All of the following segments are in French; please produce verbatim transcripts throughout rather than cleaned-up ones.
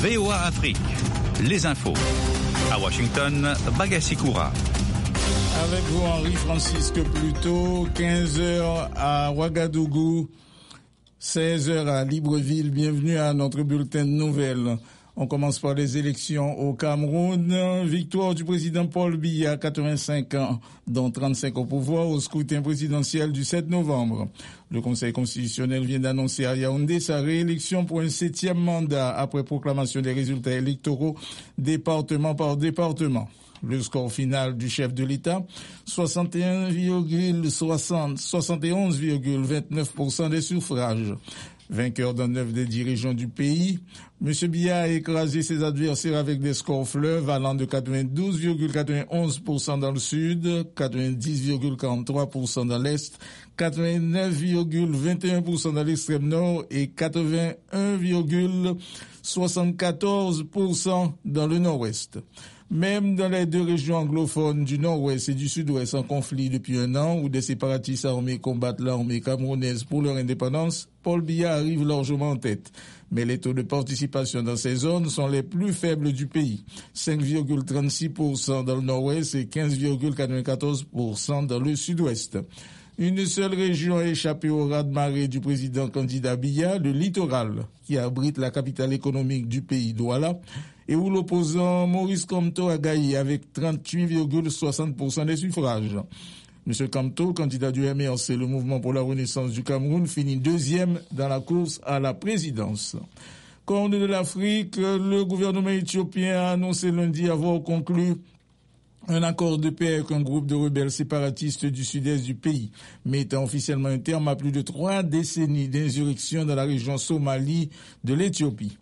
V O A Afrique, les infos. À Washington, Bagassi Koura. Avec vous, Henri-Francisque Pluto, quinze heures à Ouagadougou, seize heures à Libreville. Bienvenue à notre bulletin de nouvelles. On commence par les élections au Cameroun. Victoire du président Paul Biya, quatre-vingt-cinq ans, dont trente-cinq au pouvoir, au scrutin présidentiel du sept novembre. Le Conseil constitutionnel vient d'annoncer à Yaoundé sa réélection pour un septième mandat après proclamation des résultats électoraux département par département. Le score final du chef de l'État, soixante et un virgule soixante, soixante et onze virgule vingt-neuf pour cent des suffrages. Vainqueur dans neuf des dix régions du pays, M. Biya a écrasé ses adversaires avec des scores fleuves allant de quatre-vingt-douze virgule quatre-vingt-onze pour cent dans le sud, quatre-vingt-dix virgule quarante-trois pour cent dans l'est, quatre-vingt-neuf virgule vingt et un pour cent dans l'extrême nord et quatre-vingt-un virgule soixante-quatorze pour cent dans le nord-ouest. Même dans les deux régions anglophones du nord-ouest et du sud-ouest en conflit depuis un an, où des séparatistes armés combattent l'armée camerounaise pour leur indépendance, Paul Biya arrive largement en tête. Mais les taux de participation dans ces zones sont les plus faibles du pays. cinq virgule trente-six pour cent dans le nord-ouest et quinze virgule quatre-vingt-quatorze pour cent dans le sud-ouest. Une seule région a échappé au raz-de-marée du président candidat Biya, le littoral, qui abrite la capitale économique du pays, Douala, et où l'opposant Maurice Kamto a gagné avec trente-huit virgule soixante pour cent des suffrages. M. Kamto, candidat du M R C, le mouvement pour la renaissance du Cameroun, finit deuxième dans la course à la présidence. Corne de l'Afrique, le gouvernement éthiopien a annoncé lundi avoir conclu un accord de paix avec un groupe de rebelles séparatistes du sud-est du pays, mettant officiellement un terme à plus de trois décennies d'insurrection dans la région Somalie de l'Éthiopie.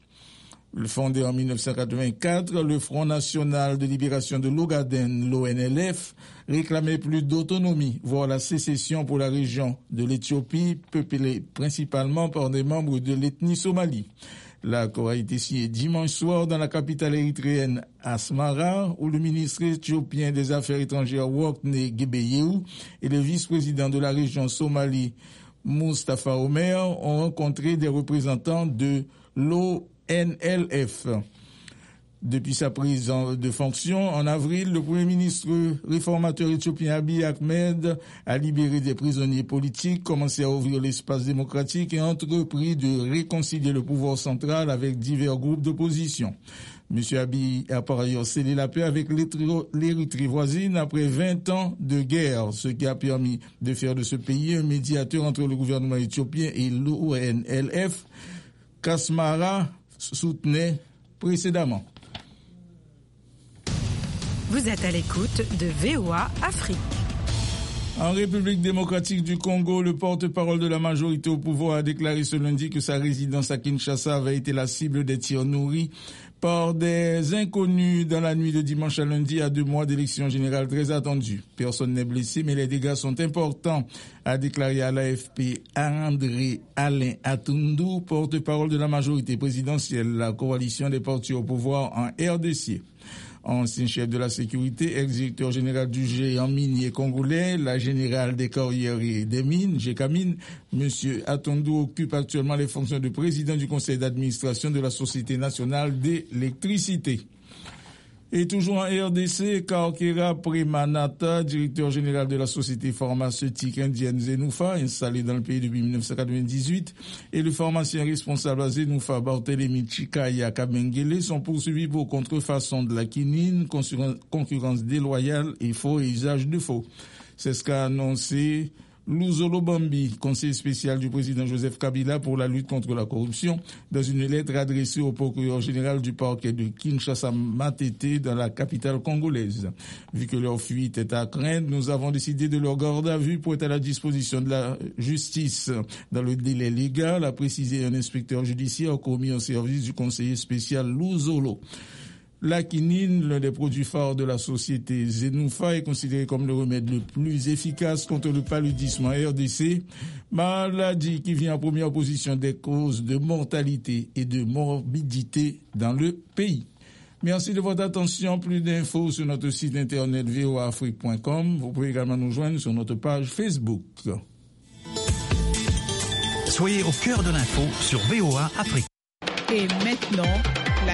Fondé en mille neuf cent quatre-vingt-quatre, le Front national de libération de l'Ogaden, l'O N L F, réclamait plus d'autonomie, voire la sécession pour la région de l'Éthiopie, peuplée principalement par des membres de l'ethnie somalie. L'accord a été signé dimanche soir dans la capitale érythréenne Asmara, où le ministre éthiopien des Affaires étrangères Workne Gebeyehu et le vice-président de la région Somalie Mustafa Omer ont rencontré des représentants de l'O N L F. Depuis sa prise de fonction en avril, le Premier ministre réformateur éthiopien Abiy Ahmed a libéré des prisonniers politiques, commencé à ouvrir l'espace démocratique et entrepris de réconcilier le pouvoir central avec divers groupes d'opposition. M. Abiy a par ailleurs scellé la paix avec l'Érythrée voisine après vingt ans de guerre, ce qui a permis de faire de ce pays un médiateur entre le gouvernement éthiopien et l'O N L F qu'Asmara soutenait précédemment. Vous êtes à l'écoute de V O A Afrique. En République démocratique du Congo, le porte-parole de la majorité au pouvoir a déclaré ce lundi que sa résidence à Kinshasa avait été la cible des tirs nourris par des inconnus dans la nuit de dimanche à lundi à deux mois d'élections générales très attendues. Personne n'est blessé, mais les dégâts sont importants, a déclaré à l'A F P André Alain Atundu, porte-parole de la majorité présidentielle, la coalition des partis au pouvoir en R D C. Ancien chef de la sécurité, ex-directeur général du géant minier congolais, la générale des carrières et des mines, Gécamine, M. Atundu occupe actuellement les fonctions de président du conseil d'administration de la Société nationale d'électricité. Et toujours en R D C, Kaokera Premanata, directeur général de la société pharmaceutique indienne Zenufa, installée dans le pays depuis mille neuf cent quatre-vingt-dix-huit, et le pharmacien responsable à Zenufa, Barthélemy Chikaya Kabengele, sont poursuivis pour contrefaçon de la quinine, concurrence déloyale et faux et usage de faux. C'est ce qu'a annoncé Luzolo Bambi, conseiller spécial du président Joseph Kabila pour la lutte contre la corruption, dans une lettre adressée au procureur général du parquet de Kinshasa Matete dans la capitale congolaise. Vu que leur fuite est à craindre, nous avons décidé de leur garder à vue pour être à la disposition de la justice dans le délai légal, a précisé un inspecteur judiciaire commis au service du conseiller spécial Luzolo. La quinine, l'un des produits phares de la société Zenufa, est considéré comme le remède le plus efficace contre le paludisme en R D C, maladie qui vient en première position des causes de mortalité et de morbidité dans le pays. Merci de votre attention. Plus d'infos sur notre site internet v o a afrique point com. Vous pouvez également nous joindre sur notre page Facebook. Soyez au cœur de l'info sur V O A Afrique. Et maintenant,